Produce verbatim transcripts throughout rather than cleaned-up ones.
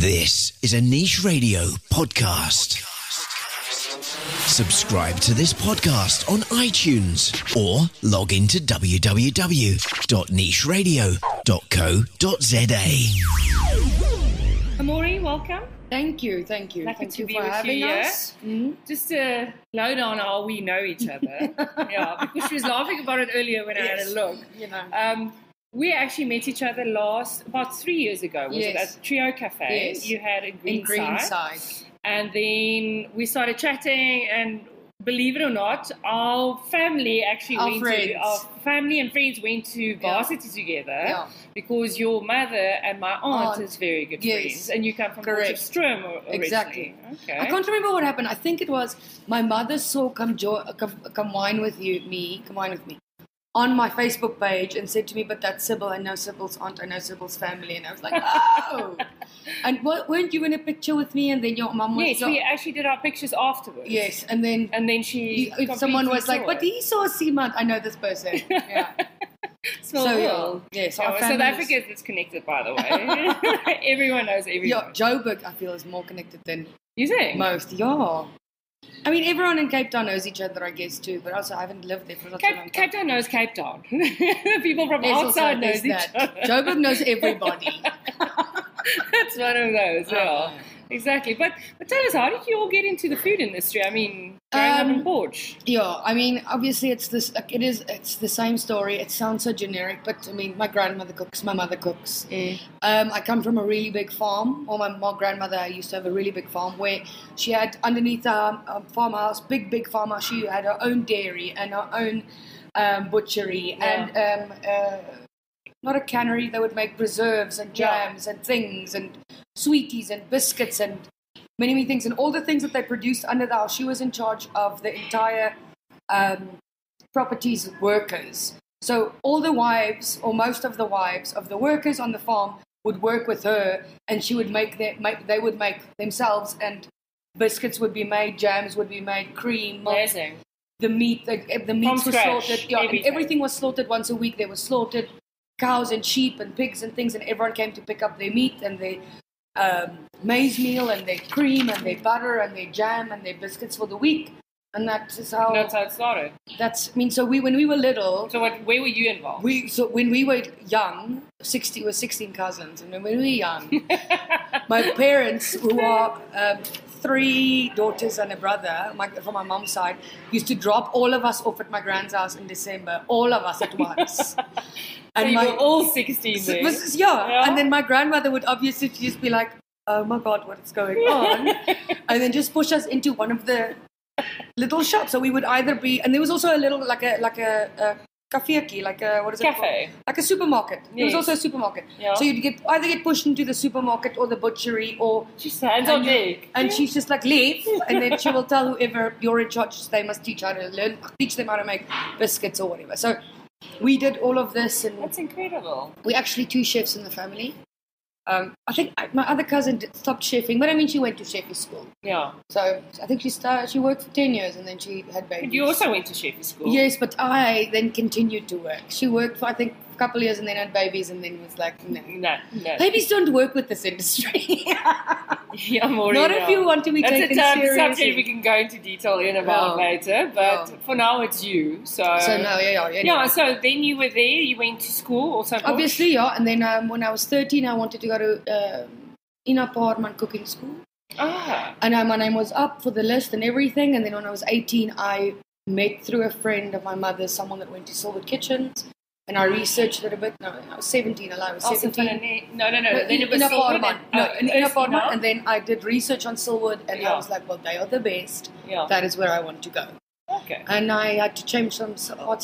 This is a Niche Radio podcast. Subscribe to this podcast on iTunes or log into w w w dot niche radio dot co dot z a. Amori, welcome. Thank you, thank you. Lucky thank to you be for with having you here. us. Mm-hmm. Just a lowdown on how we know each other. Yeah, because she was laughing about it earlier when Yes. I had a look. You know. Um, we actually met each other last, about three years ago. Was it Yes. at Trio Cafe? Yes. You had a Greenside. In Greenside. And then we started chatting, and believe it or not, our family actually Our went friends. to, our family and friends went to Yeah. varsity together Yeah. because your mother and my aunt, Aunt. is very good Yes. friends. And you come from Correct. Potchefstroom originally. Exactly. Okay. I can't remember what happened. I think it was my mother saw Come, jo- come, come Wine With You, me, Come Wine With Me, on my Facebook page and said to me, but that's Sybil, I know Sybil's aunt, I know Sybil's family. And I was like, oh! And what, weren't you in a picture with me? And then your mum was... Yes, we actually did our pictures afterwards. Yes, and then... And then she... you- if someone was like, completely but he saw Seamunt, I know this person. Yeah. Small So, yeah. world. Yes, Yeah, our well, South families- Africa is disconnected, by the way. Everyone knows everyone. Yeah, Joburg, I feel, is more connected than You think? most. Yeah. I mean, everyone in Cape Town knows each other, I guess, too. But also, I haven't lived there for such a long time. Cape, Cape Town knows Cape Town. People from There's also- outside knows there's each that. other. Joburg knows everybody. That's one of those, yeah. Oh. Exactly. But but tell us, how did you all get into the food industry? I mean, growing up in Um, Porch. Yeah, I mean, obviously, it's this. Like, it is. It's the same story. It sounds so generic, but I mean, my grandmother cooks. My mother cooks. Um, I come from a really big farm. Or my, my grandmother used to have a really big farm where she had underneath a, a farmhouse, big big farmhouse. She had her own dairy and her own um, butchery Yeah. and um, uh, not a cannery. They would make preserves and Yeah. jams and things and sweeties and biscuits and many, many things. And all the things that they produced under the house, she was in charge of the entire um, properties workers. So all the wives, or most of the wives of the workers on the farm would work with her, and she would make their, make, they would make themselves, and biscuits would be made, jams would be made, cream, milk. Amazing. The meat, the, the meats were scratch, slaughtered. Yeah, and everything. everything was slaughtered once a week. They were slaughtered cows and sheep and pigs and things, and everyone came to pick up their meat and their um, maize meal and their cream and their butter and their jam and their biscuits for the week. And that is how. That's how it started. That's. I mean, so we when we were little, So what, where were you involved? we so when we were young, sixty were sixteen cousins, and when we were young, my parents, who are um, three daughters and a brother, my, from my mom's side, used to drop all of us off at my grand's house in December, all of us at once. So you my, were all sixteen so- there. was- yeah. Yeah. And then my grandmother would obviously just be like, "Oh my God, what is going on?" And then just push us into one of the little shops. So we would either be, and there was also a little like a like a, a café, like a what is it Cafe. called? Like a supermarket. There was Yes. also a supermarket. Yeah. So you'd get either get pushed into the supermarket or the butchery, or She's hands on and, you- deck. and she's just like, leave, and then she will tell whoever you're in charge, they must teach how to learn, teach them how to make biscuits or whatever. So we did all of this, and That's incredible. we're actually two chefs in the family. Um, I think I- my other cousin did, stopped chefing, but I mean, she went to chefing school. Yeah. So I think she started, she worked for ten years and then she had babies. And you also went to chefing school. Yes, but I then continued to work. She worked for, I think, a couple of years and then had babies and then was like, no. No, no. Babies don't work with this industry. Yeah, more Not in, if uh, you want to be That's taken a tough seriously. subject we can go into detail in about No. later, but No. for now it's you. So, So no, yeah, yeah. Anyway. yeah. So then you were there. You went to school also. in Porch? Obviously, yeah. And then um, when I was thirteen, I wanted to go to um Ina Parman cooking school. Ah, And uh, my name was up for the list and everything. And then when I was eighteen, I met through a friend of my mother's, someone that went to Silver Kitchens. And I researched it a bit. No, I was seventeen. I was also seventeen. Finane- No, no, no. No, then in, it was in a Silverwood Parman. and- No, oh, in, in a first Parman. Ina? And then I did research on Silverwood. And Yeah. I was like, well, they are the best. Yeah. That is where I want to go. Okay. And I had to change some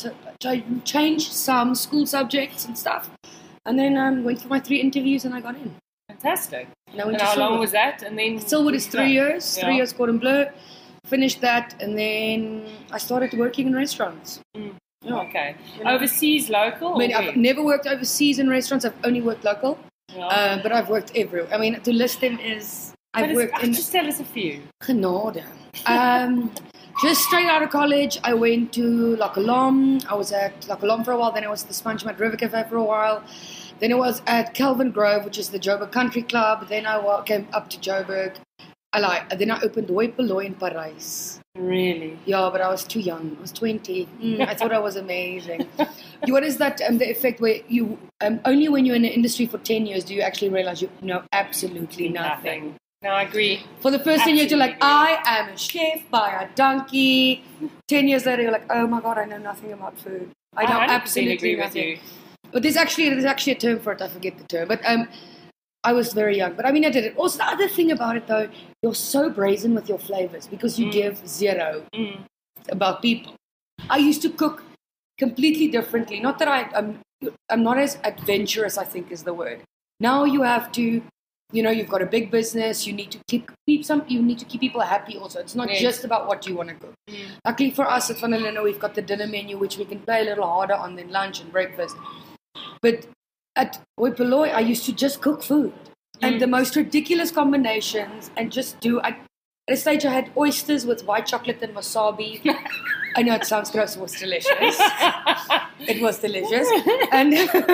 change some school subjects and stuff. And then I um, went for my three interviews and I got in. Fantastic. And I went And to how long Silverwood. was that? And then Silverwood is three years, Yeah. three years Cordon Bleu. Finished that, and then I started working in restaurants. Mm. Yeah. Okay. You know. Overseas, local. I mean, or I've where? never worked overseas in restaurants. I've only worked local, Yeah. uh, but I've worked everywhere. I mean, to list them is But I've it's- worked ah, in Just tell us a few. Genade. Um, just straight out of college, I went to La Colombe. I was at La Colombe for a while. Then I was at the Sponge Mat River Cafe for a while. Then it was at Kelvin Grove, which is the Joburg Country Club. Then I wa- came up to Joburg. I like. Then I opened Hoi Polloi in Paris. Really? Yeah, but I was too young. I was twenty. Mm, I thought I was amazing. You- what is that? Um, the effect where you um, only when you're in the industry for ten years do you actually realize you know absolutely nothing. Nothing. No, I agree. For the first ten years, you're like, Absolutely I am a chef by a donkey. Ten years later, you're like, oh my god, I know nothing about food. I know I one hundred percent absolutely agree with nothing. you. But there's actually there's actually a term for it. I forget the term. But um, I was very young. But I mean, I did it. Also, the other thing about it though, you're so brazen with your flavors because you Mm. give zero Mm. about people. I used to cook completely differently. Not that I, I'm, I'm not as adventurous, I think is the word. Now you have to, you know, you've got a big business. You need to keep, keep some. You need to keep people happy. Also, it's not Yes. just about what you want to cook. Mm. Luckily for us at Van der Linde, we've got the dinner menu, which we can play a little harder on than lunch and breakfast. But at Hoi Polloi, I used to just cook food and Mm. the most ridiculous combinations, and just do. I, at a stage, I had oysters with white chocolate and wasabi. I know it sounds gross. It was delicious. It was delicious. And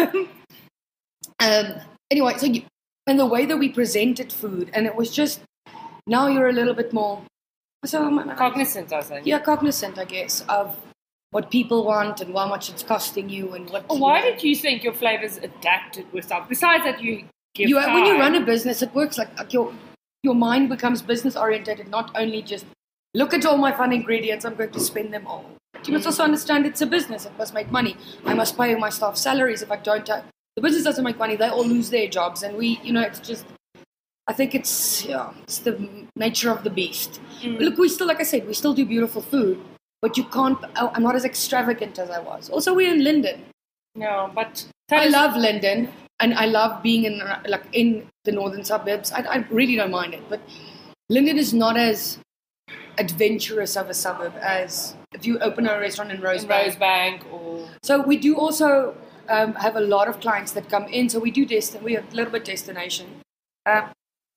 um, anyway, so you, and the way that we presented food, and it was just, now you're a little bit more so, um, Cognizant, I think. yeah, cognizant, I guess, of what people want and how much it's costing you and what. Why you know. did you think your flavors adapted with stuff? Besides that, you give you time. when you run a business, it works like, like your your mind becomes business oriented, not only just look at all my fun ingredients, I'm going to spend them all. But you must also understand it's a business. It must make money. I must pay my staff salaries. If I don't, uh, the business doesn't make money. They all lose their jobs, and we, you know, it's just. I think it's yeah, it's the nature of the beast. Mm. Look, we still, like I said, we still do beautiful food, but you can't. I'm not as extravagant as I was. Also, we're in Linden. No, but tell I us- love Linden, and I love being in like in the northern suburbs. I, I really don't mind it, but Linden is not as adventurous of a suburb as if you open a restaurant in in Rosebank. Rosebank or So we do also um, have a lot of clients that come in. So we do dest- we have a little bit destination. Uh,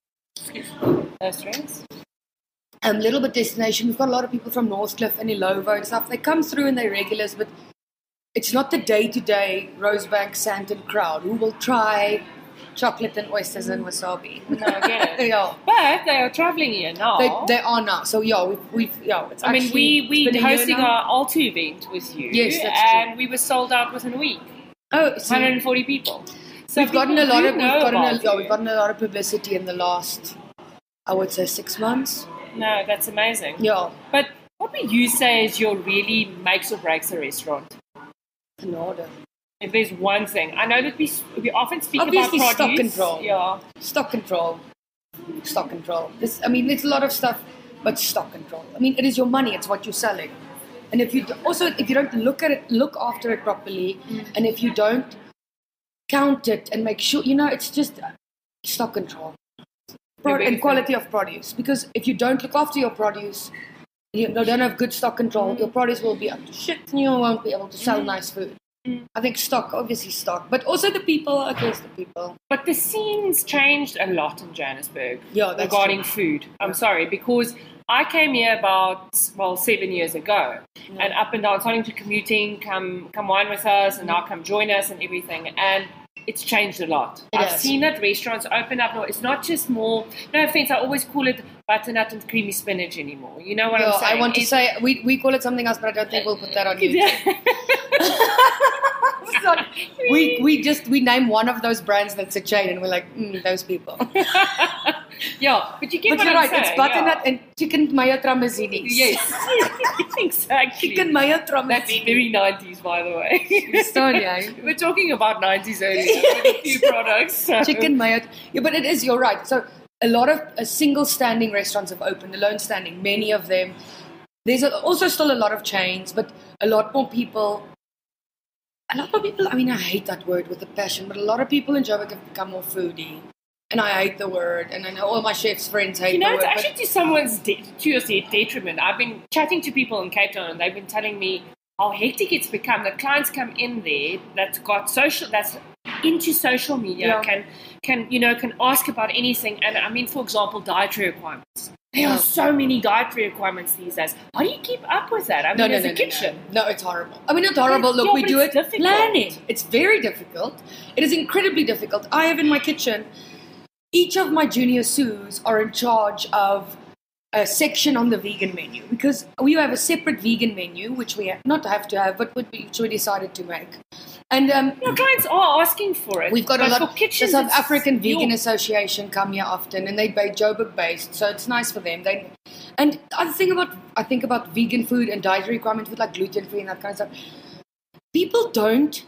restaurants. A um, little bit destination. We've got a lot of people from Northcliffe and Illovo and stuff. They come through and they're regulars, but it's not the day-to-day Rosebank Sandton crowd who will try chocolate and oysters and wasabi. No, I get it. yeah, But they are traveling here now. they, they are now. So yeah, we've, we've yeah. It's I mean, actually, we it's been we a year hosting now. our Alto event with you. Yes, that's and true. we were sold out within a week. Oh, see, one hundred forty people. So we've gotten a people lot do of we've know gotten a, about yeah, you. we've gotten a lot of publicity in the last, I would say, six months. No, that's amazing. Yeah, But what would you say is your really makes or breaks a restaurant? in order. If there's one thing, I know that we we often speak Obviously, about stock produce. control. Yeah, Stock control. Stock control. This, I mean, there's a lot of stuff, but stock control. I mean, it is your money. It's what you're selling. And if you do, also, if you don't look at it, look after it properly, Mm. and if you don't count it and make sure, you know, it's just stock control. Pro- The big and quality of produce. Because if you don't look after your produce, you don't have good stock control, Mm. your produce will be up to shit and you won't be able to sell Mm. nice food. Mm. I think stock, obviously stock, but also the people, I guess the people. but the scene's changed a lot in Johannesburg Yeah, that's regarding true. food. I'm sorry, because I came here about, well, seven years ago. Yeah. And up and down, starting to commuting, come come wine with us, and now come join us and everything. And it's changed a lot. It I've has. seen that restaurants open up. It's not just more, no offense, I always call it butternut and creamy spinach anymore. You know what Yeah, I'm saying? I want to It's- say we we call it something else, but I don't think we'll put that on YouTube. Sorry. we we just we name one of those brands that's a chain, and we're like mm, those people. yeah, but you get But what you're I'm right. saying. It's butternut yeah. and chicken mayo tramazzinis. Yes, exactly. chicken mayo That's tramazzini. very nineties, by the way. Estonia. We're talking about nineties earlier with a few products. so- Chicken mayo. Yeah, but it is. You're right. So a lot of uh, single standing restaurants have opened. Alone standing, many of them. There's a, also still a lot of chains, but a lot more people. A lot more people. I mean, I hate that word with a passion, but a lot of people in Joburg have become more foodie, and I hate the word. And I know all my chefs' friends hate You know, the it's word. actually to someone's de- to your detriment. I've been chatting to people in Cape Town, and they've been telling me how hectic it's become. That clients come in there that's got social, that's into social media, Yeah. can can you know can ask about anything. And I mean, for example, dietary requirements. There Oh. are so many dietary requirements these days. How do you keep up with that? I mean, No, no, as no, a no, kitchen. No. no, it's horrible. I mean, not horrible. Look, Yeah, we but do it's it difficult. planning. It's very difficult. It is incredibly difficult. I have in my kitchen, each of my junior sous are in charge of a section on the vegan menu because we have a separate vegan menu, which we have, not have to have, but which we decided to make. And um, Your clients are asking for it. we've got but a lot. For The kitchens, South it's- African Vegan Yo. Association come here often, and they buy Joburg based, so it's nice for them. They and the other thing about I think about vegan food and dietary requirements with like gluten free and that kind of stuff. People don't.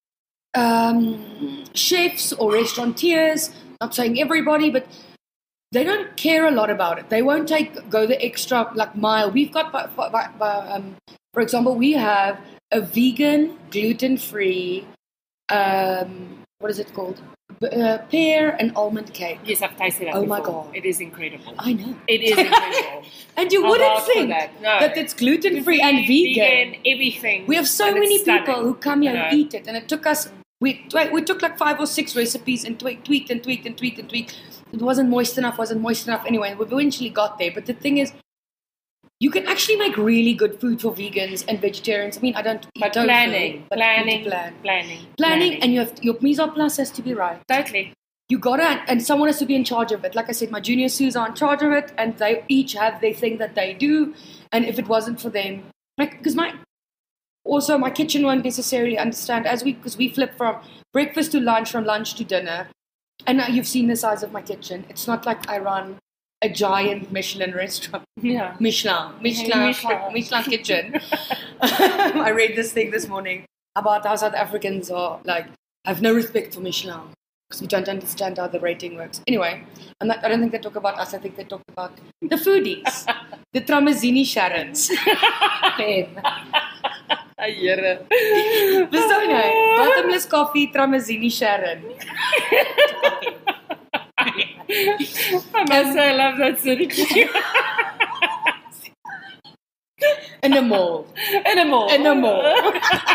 Um, chefs or restaurateurs, not saying everybody, but they don't care a lot about it. They won't take go the extra like mile. We've got, for, um, for example, we have a vegan, gluten-free, um, what is it called? B- uh, pear and almond cake. Yes, I've tasted that Oh my before. God. It is incredible. I know. It is incredible. And you I'll wouldn't vouch for think that. that, No. it's gluten-free and vegan. vegan, everything. We have so and many it's people stunning, who come here you and know. eat it, and it took us. We we took like five or six recipes and tweaked, tweaked and tweaked and tweaked and tweaked. It wasn't moist enough. Wasn't moist enough anyway. And we eventually got there. But the thing is, you can actually make really good food for vegans and vegetarians. I mean, I don't eat But tofu, planning, but you need to planning, plan. planning, planning, and you have your mise en place has to be right. totally. You gotta, and someone has to be in charge of it. Like I said, my junior sous are in charge of it, and they each have their thing that they do. And if it wasn't for them, like, because my, also my kitchen won't necessarily understand as we, because we flip from breakfast to lunch, from lunch to dinner. And now you've seen the size of my kitchen. It's not like I run a giant Michelin restaurant. Yeah. Michelin, Michelin, Michelin. Michelin kitchen. I read this thing this morning about how South Africans are like, have no respect for Michelin because we don't understand how the rating works. Anyway, I'm not, I don't think they talk about us. I think they talk about the foodies, the Tramezzini Sharons. Ben. Here. Verstaan jy? Bottomless coffee, Tramezzini Sharon. I must say, I love that city. In the mall. In a mall. In the mall.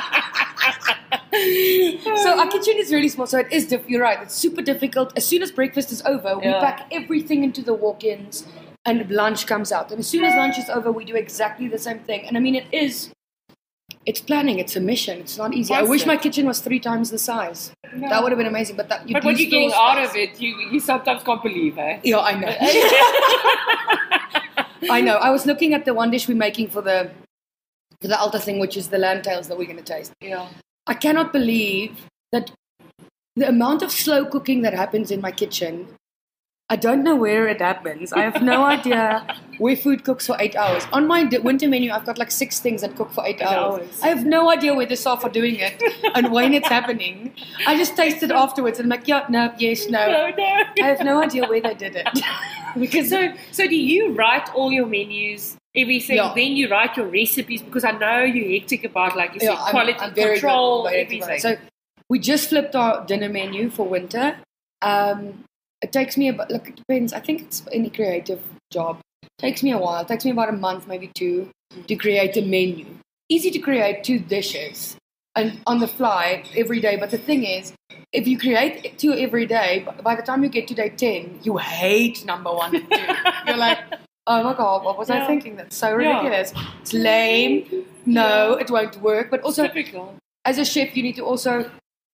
So our kitchen is really small, so it is, diff- you're right, it's super difficult. As soon as breakfast is over, we Yeah. pack everything into the walk-ins and lunch comes out. And as soon as lunch is over, we do exactly the same thing. And I mean, it is, it's planning, it's a mission, it's not easy. I wish my kitchen was three times the size. No. That would have been amazing, but that you But what you're getting out of it, you, you sometimes can't believe, eh? Yeah, I know. I know. I was looking at the one dish we're making for the for the altar thing, which is the lamb tails that we're going to taste. Yeah. I cannot believe that the amount of slow cooking that happens in my kitchen. I don't know where it happens. I have no idea where food cooks for eight hours. On my d- winter menu, I've got like six things that cook for eight Eight hours. hours. I have no idea where the staff are doing it and when it's happening. I just taste it afterwards and I'm like, yeah, no, yes, no. No, no. I have no idea where they did it. Because So, so do you write all your menus, everything? Yeah. Then you write your recipes because I know you're hectic about, like you said, I'm- quality I'm very control, good about everything. So we just flipped our dinner menu for winter. Um, it takes me about, look, it depends. I think it's any creative job. It takes me a while. It takes me about a month, maybe two, to create a menu. Easy to create two dishes and on the fly every day. But the thing is, if you create two every day, by the time you get to day ten, you hate number one and two. You're like, oh my God, what was I Yeah. thinking? That's so Yeah. ridiculous. It's lame. No, it won't work. But also, Typical. as a chef, you need to also,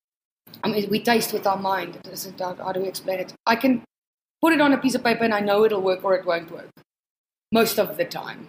I mean, we taste with our mind. It isn't- How, how do we explain it? I can put it on a piece of paper and I know it'll work or it won't work. Most of the time.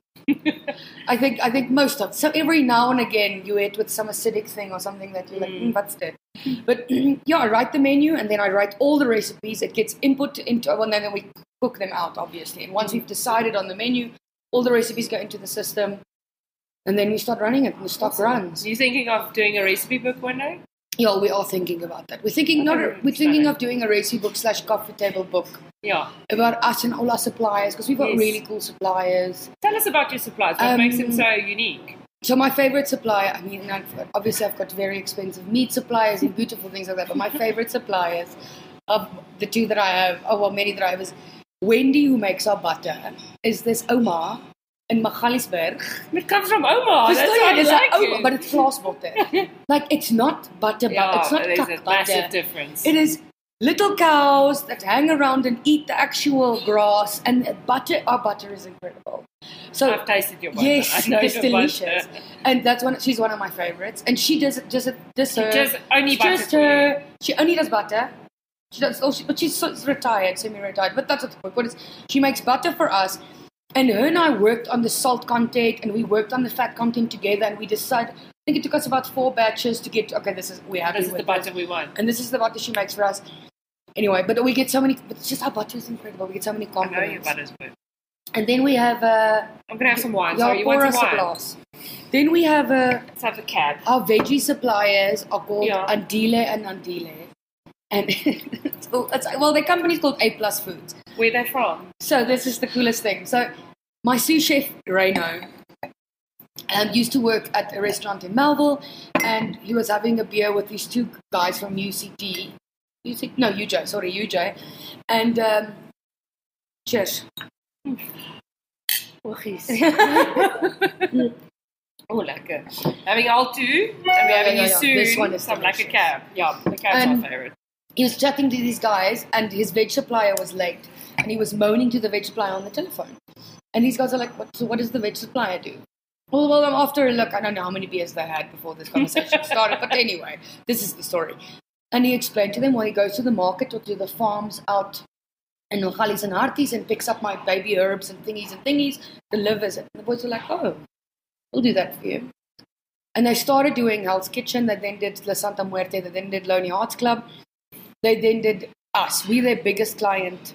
I think I think most of so every now and again you hit with some acidic thing or something that you're like, mm, what's that? But yeah, I write the menu and then I write all the recipes. It gets input into well, and then we cook them out, obviously. And once we've decided on the menu, all the recipes go into the system, and then we start running it. And the stock runs. Are you thinking of doing a recipe book one day? Yeah, we are thinking about that. We're thinking not. Okay, We're thinking sorry. of doing a recipe book slash coffee table book Yeah. about us and all our suppliers because we've got Yes. really cool suppliers. Tell us about your supplies. What Um, makes them so unique? So my favorite supplier, I mean, I've got- obviously I've got very expensive meat suppliers and beautiful things like that, but my favorite suppliers of the two that I have, oh well, many that I have is Wendy, who makes our butter, is this Oma in Magaliesberg. It comes from Oma. That's Verstaan why jy? I Dis 'n like ou- it. but it's glass butter. Like, it's not butter, Yeah, but it's not there's kak a butter. massive difference. It is little cows that hang around and eat the actual grass, and the butter. Our butter is incredible. So I've tasted your butter. yes, I know it's your delicious, butter. and that's one. She's one of my favorites, and she does it. Does it? Does her? does only it's butter just for her. She only does butter. She does. Oh, she, but she's so- retired, semi-retired. But that's what the point. What is? She makes butter for us, and her and I worked on the salt content, and we worked on the fat content together, and we decided. I think it took us about four batches to get. Okay, this is we have. This is the butter we want. And this is the butter she makes for us. Anyway, but we get so many. But it's just our butter is incredible. We get so many I compliments. know your butter's good. And then we have. Uh, I'm going to have some wine. yeah, Sorry, you pour want us some a wine? glass. Then we have uh, Let's have the cab. our veggie suppliers are called Yeah. Andile and Andile. And it's called, it's, well, the company's called A Plus Foods. Where they from? So this is the coolest thing. So my sous chef, Reno, um, used to work at a restaurant in Melville, and he was having a beer with these two guys from U C T. U C, no, U J, sorry, U J. And um, cheers. Oh, lekker. Having all two, and we're having yeah, you yeah. soon This one is some lekker delicious. cab. Yeah, the cab's And- my favorite. He was chatting to these guys, and his veg supplier was late, and he was moaning to the veg supplier on the telephone. And these guys are like, "What? So what does the veg supplier do?" Well, well, I'm after a look. I don't know how many beers they had before this conversation started, but anyway, this is the story. And he explained to them why he goes to the market or to the farms out in Nogales and Harties and picks up my baby herbs and thingies and thingies, delivers it. And the boys were like, "Oh, we'll do that for you." And they started doing Hell's Kitchen. They then did La Santa Muerte. They then did Lonely Hearts Club. They then did us. We their biggest client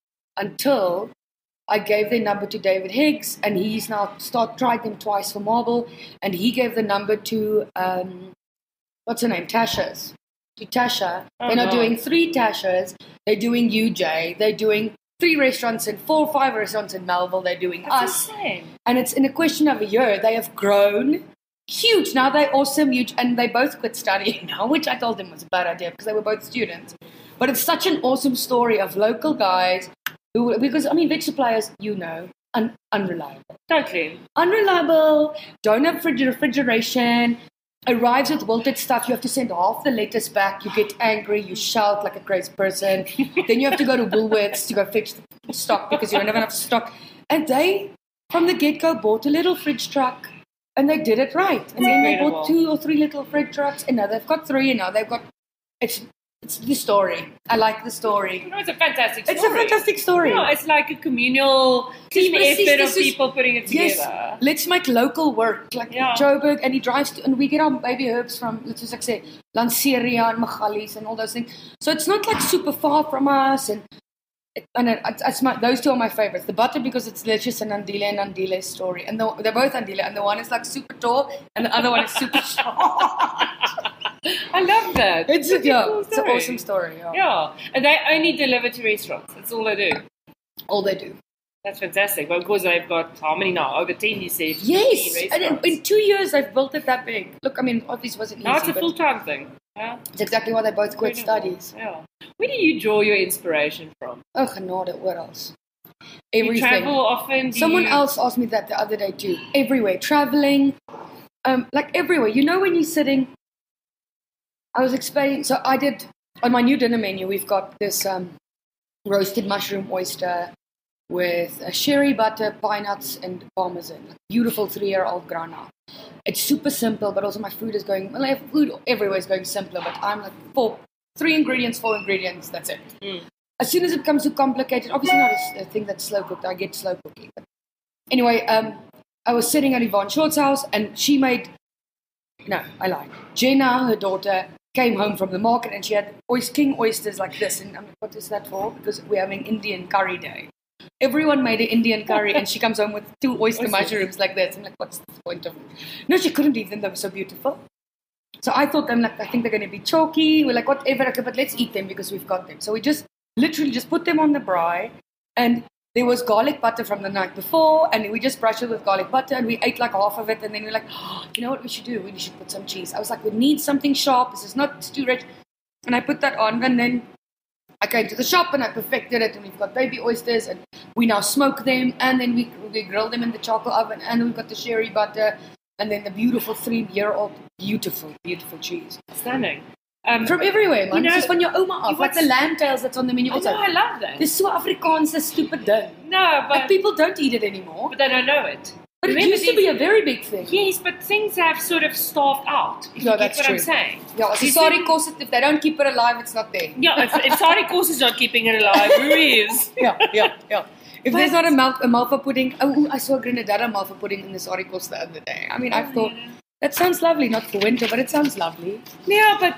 until I gave their number to David Higgs, and he's now start tried them twice for Marble, and he gave the number to um, what's her name, Tasha's. To Tasha. Oh, They're not no. doing three Tashas. They're doing U J. They're doing three restaurants in four or five restaurants in Melville. They're doing That's us. insane. And it's in a question of a year. They have grown huge. Now they're awesome, huge, and they both quit studying now, which I told them was a bad idea because they were both students. But it's such an awesome story of local guys who, because I mean, veg suppliers, you know, un- unreliable. Totally. Unreliable, don't have fridge- refrigeration, arrives with wilted stuff. You have to send half the lettuce back. You get angry, you shout like a crazy person. Then you have to go to Woolworths to go fetch the stock because you don't have enough stock. And they, from the get-go, bought a little fridge truck. And they did it right. And then they Incredible. bought two or three little fridge trucks. And now they've got three. And now they've got... It's it's the story. I like the story. No, it's a fantastic story. It's a fantastic story. Yeah, it's like a communal team precies, effort of this is- people putting it Yes, together. let's make local work. Like Yeah. Joburg, and he drives to, and we get our baby herbs from, let's just like say, Lanceria and Magalies and all those things. So it's not like super far from us. And it, and it, it's, it's my, those two are my favorites. The butter because it's delicious, and Andile and Andile story. And the, they're both Andile, and the one is like super tall, and the other one is super short. I love that. It's, Such a yeah, cool it's an story. awesome story. Yeah. Yeah, and they only deliver to restaurants. That's all they do. All they do. That's fantastic. Well, of course, they've got how many now? Over ten, you said. Yes, fifteen and in, restaurants. in two years they've built it that big. Look, I mean, obviously wasn't easy, Now it's a but full time thing. Yeah. it's exactly why they both quit Incredible. studies. Yeah. Where do you draw your inspiration from? Oh, genade, what else? You Everything. travel often. Do Someone you... else asked me that the other day too. Everywhere, traveling, um, like everywhere. You know, when you're sitting, I was explaining. So I did on my new dinner menu. We've got this um, roasted mushroom oyster with a sherry butter, pine nuts, and parmesan. Like beautiful three-year-old grana. It's super simple, but also my food is going. Well, food everywhere is going simpler. But I'm like four, three ingredients, four ingredients. That's it. Mm. As soon as it becomes too complicated, obviously not a, a thing that's slow cooked. I get slow cooking. But anyway, um, I was sitting at Yvonne Short's house, and she made. No, I lied. Jenna, her daughter, came home from the market, and she had oyster, king oysters like this. And I'm like, what is that for? Because we're having Indian curry day. Everyone made an Indian curry, and she comes home with two oyster Oysters. mushrooms like this. I'm like, what's the point of it? No, she couldn't eat them. They were so beautiful. So I thought, I'm like, I think they're going to be chalky. We're like, whatever, okay, but let's eat them because we've got them. So we just literally just put them on the braai, and there was garlic butter from the night before, and we just brushed it with garlic butter, and we ate like half of it, and then we're like, oh, you know what we should do? We should put some cheese. I was like, we need something sharp. This is not too rich. And I put that on, and then I came to the shop, and I perfected it, and we've got baby oysters, and we now smoke them, and then we, we grill them in the charcoal oven, and we've got the sherry butter, and then the beautiful three-year-old, beautiful, beautiful cheese. Stunning. Um, From everywhere, man. You know, It's just van jou ouma af. you Like the watch- lamb tails that's on the menu. I know, I love that. Dis so Afrikaanse stupid ding. No, but, Like people don't eat it anymore. but they don't know it. But it Remember used to these- be a very big thing. Yes, but things have sort of starved out. If Yeah, you that's get what true. I'm saying. Yeah, as You die sari see- kos it, if they don't keep it alive, it's not there. Yeah, if, if Sari Course is not keeping it alive, who is? Yeah, yeah, yeah. If But- there's not a, mal- a malva pudding, oh, ooh, I saw a grenadilla malva pudding in the sari kos the other day. I mean, I thought, that sounds lovely, not for winter, but it sounds lovely. Yeah, but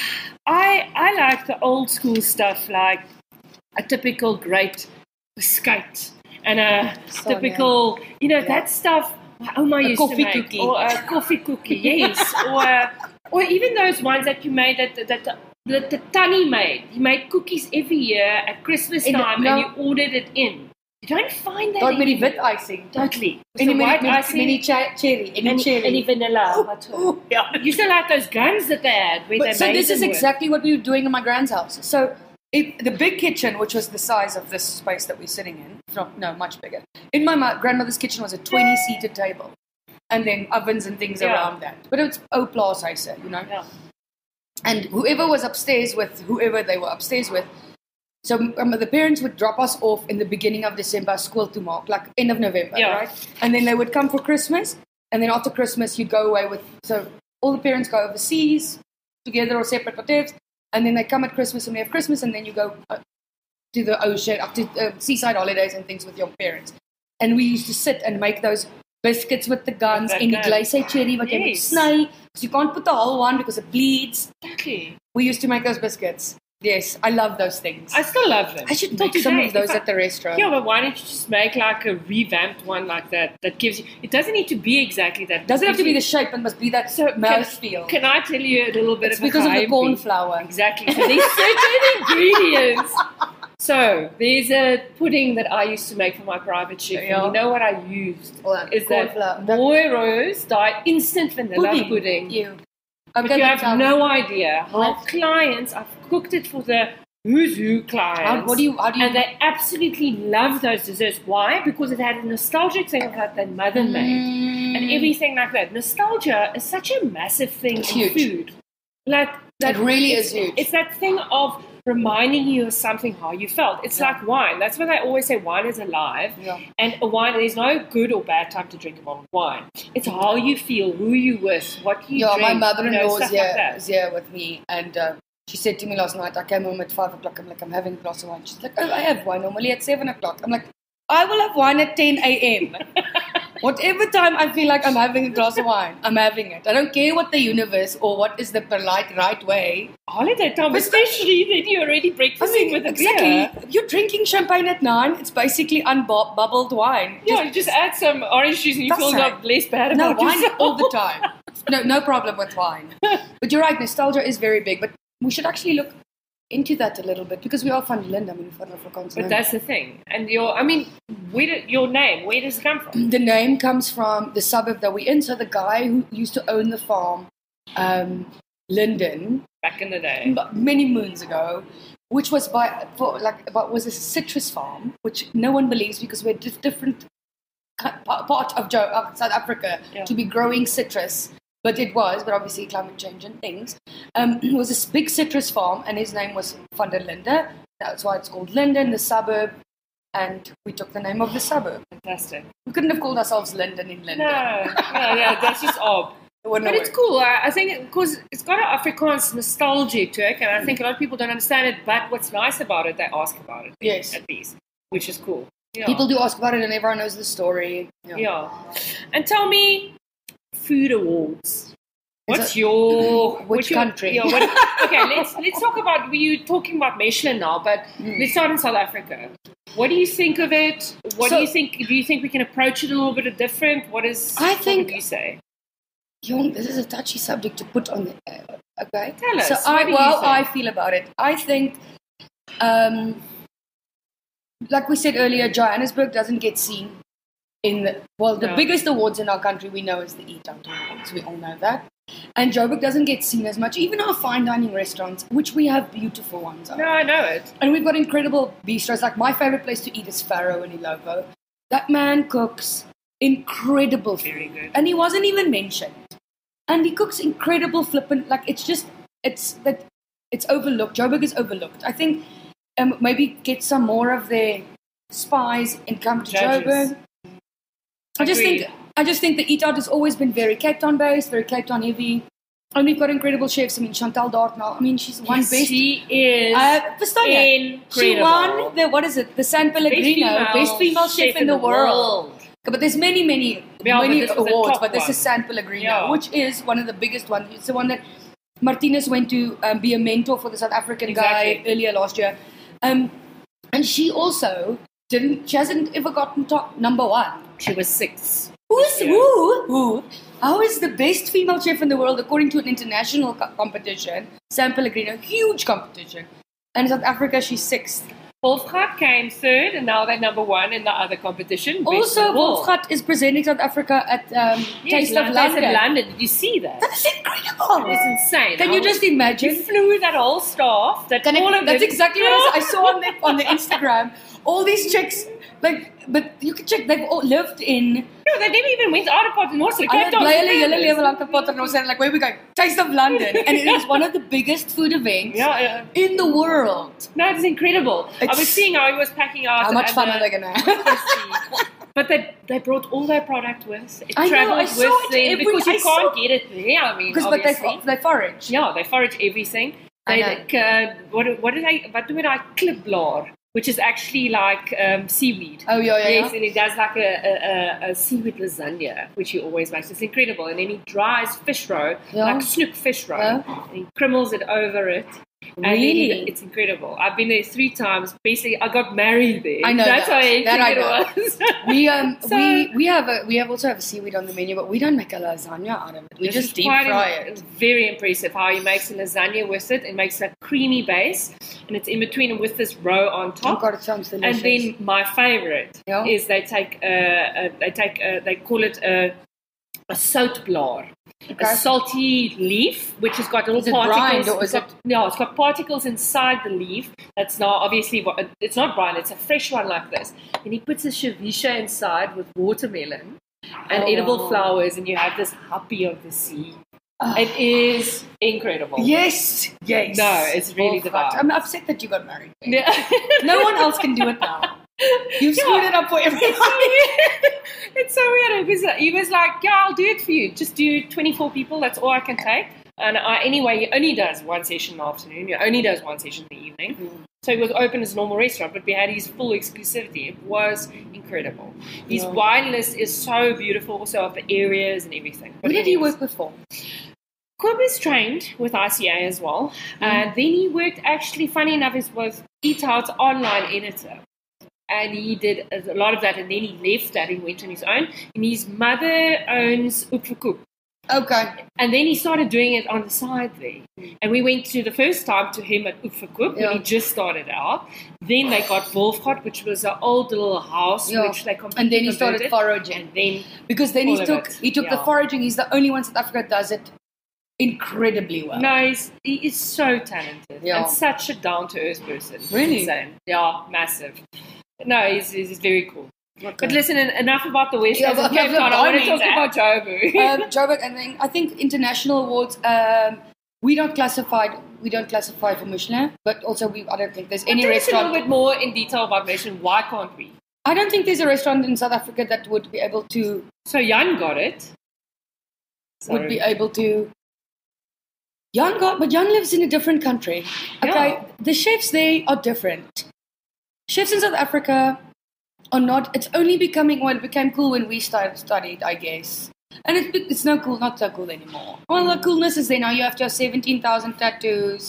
I I like the old school stuff, like a typical great biscuit and a So typical, you know, Yeah. that stuff my oma used coffee to make. cookie. Or a coffee cookie, yes. or or even those ones that you made that that, that the, the Tanny made. He made cookies every year at Christmas In the- time no. and you ordered it in. You don't find that Daai met die anymore. wit icing. Totally. En die So white met die icing met die che- cherry, en die and, cherry. and the vanilla. What- Oh, yeah. You still like those guns that they had where But, they so made this is them with. exactly what we were doing in my grand's house. So it, the big kitchen, which was the size of this space that we're sitting in, no, no, much bigger. In my ma- grandmother's kitchen was a twenty-seater table, and then ovens and things Yeah. around that. But it's old plaas, you know. Yeah. And whoever was upstairs with whoever they were upstairs with. So um, the parents would drop us off in the beginning of December, school to mark, like end of November, Yeah. right? And then they would come for Christmas, and then after Christmas you'd go away with. So all the parents go overseas together or separate hotels, and then they come at Christmas and we have Christmas, and then you go uh, to the ocean, up to uh, seaside holidays and things with your parents. And we used to sit and make those biscuits with the guns With in the the glacé cherry, what you would Yes. snij, because you can't put the whole one because it bleeds. Exactly. We used to make those biscuits. Yes, I love those things. I still love them. I should Till make some today. of those If I- at the restaurant. Yeah, but why don't you just make like a revamped one like that that gives you... It doesn't need to be exactly that. Doesn't have to be the Gives shape, it must be that you- So mouth can, feel. Can I tell you a little bit It's of because of the geheim corn piece? flour. Exactly. So there's certain ingredients. So there's a pudding that I used to make for my private chef. Yeah. And you know what I used? What? Is Corn that flour. The- Moy Rose dye instant vanilla pudding. Pudding. You. But you have no idea how What? clients, I've cooked it for the Who's Who clients. How, what do you? How do you? And they absolutely love those desserts. Why? Because it had a nostalgic thing of what their mother made. And everything like that. Nostalgia is such a massive thing It's in huge. food. Like that, It really it's- is huge. It's that thing of reminding you of something how you felt. It's Yeah. like wine. That's why they always say wine is alive. Yeah. And a wine, there's no good or bad time to drink a bottle of wine. It's how you feel, who you with, what you Yeah, drink. my mother-in-law you know, is stuff here, like that. is here with me, and uh, she said to me last night, I came home at five o'clock, I'm like, I'm having a glass of wine. She's like, oh, I have wine normally at seven o'clock. I'm like, I will have wine at ten a.m. Whatever time I feel like I'm having a glass of wine, I'm having it. I don't care what the universe or what is the polite right way. Holiday time, especially then you're already I breakfasting mean, with a exactly. beer. You're drinking champagne at nine. It's basically unbubbled wine. Yeah, you just add some orange juice and you That's feel right. not less bad No, about wine yourself. all the time. No, no problem with wine. But you're right, nostalgia is very big. But we should actually look into that a little bit because we are van Linda, I mean, van Afrikaans. But that's the thing. And your, I mean, where did, your name, where does it come from? The name comes from the suburb that we're in. So the guy who used to own the farm, um, Linden, Back in the day. m- many moons ago, which was by for like but was a citrus farm, which no one believes because we're dif- different cu- pa- part of, Jo- of South Africa Yeah. to be growing citrus. But it was, but obviously climate change and things. Um, it was this big citrus farm, and his name was Van der Linde. That's why it's called Linden, the suburb, and we took the name of the suburb. Fantastic. We couldn't have called ourselves Linden in No, Linden. no, yeah, that's just odd. It wouldn't But have it's worked. cool. I, I think because it's got an Afrikaans nostalgia to it, and I think a lot of people don't understand it. But what's nice about it, they ask about it. Yes. At least, which is cool. Yeah. People do ask about it, and everyone knows the story. Yeah. Yeah. And tell me, food awards. What's that- your Which what's your- country? Yeah, what, okay, let's let's talk about. We were talking about Michelin now, but Mm. let's start in South Africa. What do you think of it? What So- do you think? Do you think we can approach it a little bit different? What is? I what think- would you say? Young, this is a touchy subject to put on the air. Okay, Tell us, So what I, do you well, think? I feel about it. I think, um, like we said earlier, Johannesburg doesn't get seen in the well. The No. biggest awards in our country we know is the Eat Out Awards. We all know that. And Joburg doesn't get seen as much. Even our fine dining restaurants, which we have beautiful ones. No, I know it. And we've got incredible bistros. Like my favorite place to eat is Faro in Ilovo. That man cooks incredible food. Very good. And he wasn't even mentioned. And he cooks incredible flippant, like it's just, it's that it's overlooked. Joburg is overlooked. I think um, maybe get some more of their spies and come to Judges. Joburg. I just Agreed. think I just think the Eat Out has always been very Cape Town based, very Cape Town heavy. And we've got incredible chefs. I mean, Chantal Dartnell. I mean, she's one Yes, best. she is Uh, verstaan jy? incredible. She won the, what is it? The San Pellegrino, best female, chef, in the, world. Okay, but there's many, many, Yeah, but many this was the awards, top but this one. is San Pellegrino, Yeah. which is one of the biggest ones. It's the one that Martinez went to um, be a mentor for the South African Exactly. guy earlier last year. Um, and she also didn't, she hasn't ever gotten top number one. She was six. Who's Yeah. who? Who? How is the best female chef in the world according to an international co- competition? San Pellegrino, huge competition. And in South Africa, she's sixth. Wolfgat came third, and now they're number one in the other competition. Best Also, in the world. Wolfgat is presenting South Africa at um, Yes, Taste of Taste London. of London. Did you see that? That's incredible. It's insane. Can I you was- just imagine? You flew that whole staff. That Can all I, of that's them- exactly what I, was, I saw on the, on the Instagram. All these chicks, like, but you can check, they've all lived in. No, they never even went out of Paternoster. I had bly hulle hele lewe lank op Paternoster and like, where we go? Taste of London. And it is one of the biggest food events Yeah, yeah. in the world. No, it's incredible. I It's- was seeing how he was packing out. How much and, fun uh, are they going to have? But they they brought all their product with. It I know, traveled I with saw it them every- because you I can't saw- get it there. I mean, Because but they, obviously. they forage. Yeah, they forage everything. I They know. like, uh, what what did I what do I klipblaar, which is actually like um, seaweed. Oh, yeah, yeah, Yes, yeah. and he does like a, a, a, a seaweed lasagna, which he always makes. It's incredible. And then he dries fish roe, Yeah. like snook fish roe, Yeah. and he crimmels it over it. And then Really? he- it's incredible. I've been there three times. Basically, I got married there. I know That's that. how hectic That I it know. was. We um So- we we have a we have also have seaweed on the menu, but we don't make a lasagna out of it. We This just is deep quite fry im- it. It's very impressive how he makes a lasagna with it. It makes a creamy base, and it's in between and with this roe on Oh top. God, it sounds delicious. And then my favorite Yeah. is they take uh, uh, they take uh, they call it a a soutblaar, Okay. a salty leaf which has got little Is it particles. brined or it's is got, no, it's got particles inside the leaf. That's now obviously what- it's not brine. It's a fresh one like this. And he puts a ceviche inside with watermelon and Oh, edible wow. flowers, and you have this happy of the sea. Ah. It is incredible. Yes, yes. No, it's really the fact. vibe. I'm upset that you got married. Yeah. No one else can do it now. You've Yeah. screwed it up for everyone. It's so weird. It was, he was like, yeah, I'll do it for you. Just do twenty-four people. That's all I can take. And I, anyway, he only does one session in the afternoon. He only does one session in the evening. Mm. So he was open as a normal restaurant, but we had his full exclusivity. It was incredible. His Yeah. wine list is so beautiful, also of the areas and everything. Who But did he anyways, work with for? Cobb is trained with I C A as well. And then he worked, actually, funny enough, is was Eat Out's online editor. And he did a lot of that, and then he left that and went on his own. And his mother owns Oepverkoop. Okay. And then he started doing it on the side there. And we went to the first time to him at Oepverkoop Yeah. when he just started out. Then they got Wolfgat, which was an old little house Yeah. which they completely And then he started converted. foraging. And then Because then All he of took it, he took the yeah. foraging. He's the only one in South Africa that does it incredibly well. no, he's, he is so talented Yeah. and such a down to earth person. It's Really? insane. Yeah, massive. No, he's, he's very cool. Okay. But listen, en- enough about the West Yeah, Coast of but Cape Town. I want to talk enough about Joburg. um, Joburg, and then I think international awards. Um, we don't classify. We don't classify for Michelin, but also we. I don't think there's any Tell us a little restaurant. bit more in detail about Michelin. Why can't we? I don't think there's a restaurant in South Africa that would be able to So Jan got it. would be able to. Jan got, but Jan lives in a different country. Okay, Yeah. the chefs there are different. Chefs in South Africa are not. It's only becoming. Well, it became cool when we started studied, I guess. And it's it's not cool, not so cool anymore. Well, the coolness is there now. You have to have seventeen thousand tattoos.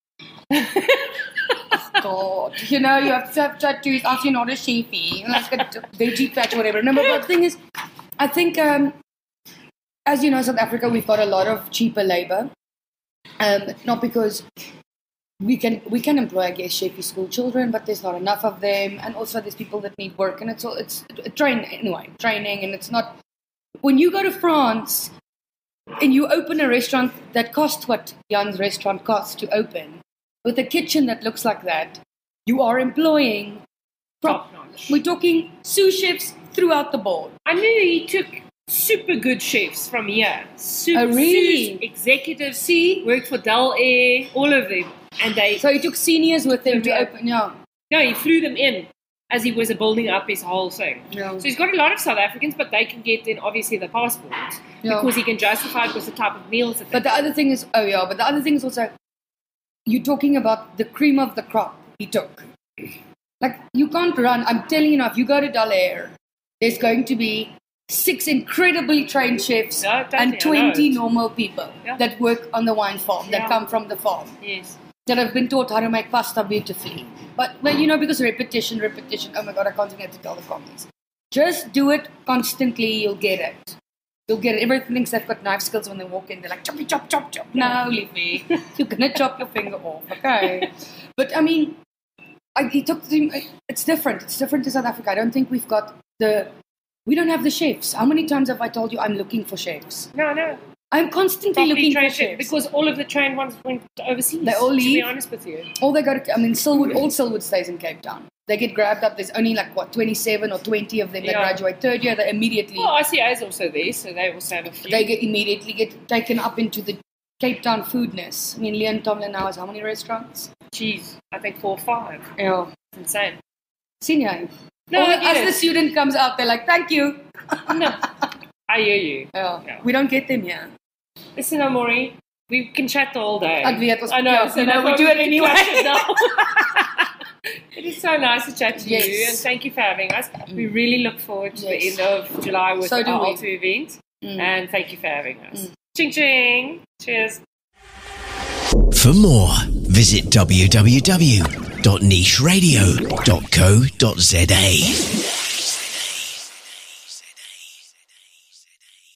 God, you know, you have to have tattoos after you're not a chefy, like a veggie patch or whatever. No, but the thing is, I think, um, as you know, South Africa, we've got a lot of cheaper labor. Um, not because we can we can employ, I guess, chefy school children, but there's not enough of them, and also there's people that need work, and it's all it's train anyway, training, and it's not. When you go to France and you open a restaurant that costs what Jan's restaurant costs to open, with a kitchen that looks like that, you are employing. Prop, Top notch. we're talking sous chefs throughout the board. I knew he took super good chefs from here. Super, Oh, really? super executives. See, worked for Del Air, all of them, and they. So he took seniors with him to Yeah. open. Yeah. No, he flew them in as he was building up his whole thing. Yeah. So he's got a lot of South Africans, but they can get then obviously the passports Yeah. because he can justify it with the type of meals that they But the other thing is, oh yeah, but the other thing is also, you're talking about the cream of the crop he took. Like, you can't run. I'm telling you now, if you go to Dallaire, there's going to be six incredibly trained chefs Yeah, totally, and I twenty know. normal people Yeah. that work on the wine farm, that Yeah. come from the farm, Yes. that have been taught how to make pasta beautifully. But, well, you know, because repetition, repetition, oh my God, I can't even have to tell the commies. Just do it constantly, you'll get it. You'll get it. Everyone thinks they've got knife skills when they walk in. They're like, choppy, chop, chop, chop. No, leave me. You're going to chop your finger off, okay? But, I mean, I, he took the, it's different. It's different to South Africa. I don't think we've got the, we don't have the chefs. How many times have I told you I'm looking for chefs? No, no. I'm constantly Properly looking for trained chefs. because all of the trained ones went overseas. They all To be leave. honest with you. All they go to, I mean, Silwood, all Silwood stays in Cape Town. They get grabbed up. There's only like, what, twenty-seven or twenty of them that Yeah. graduate third year. They immediately, Well, I C A is also there, so they also have a few. they get immediately get taken up into the Cape Town foodness. I mean, Leon Tomlin now has how many restaurants? Jeez, I think four or five. Yeah. It's insane. Senior. No, All I the, get as it. the student comes out, they're like, thank you. No, I hear you. Yeah. Yeah. We don't get them here. Listen, Amori, we can chat the whole day. Ek weet, ons- I know, ja, so you know, that's we why do it can anyway. crash it now. It is so nice to chat to Yes. you, and thank you for having us. We really look forward to Yes. the end of July with So do our we. Alto event, Mm. and thank you for having us. Ching ching! Cheers! For more, visit w w w dot niche radio dot co dot z a.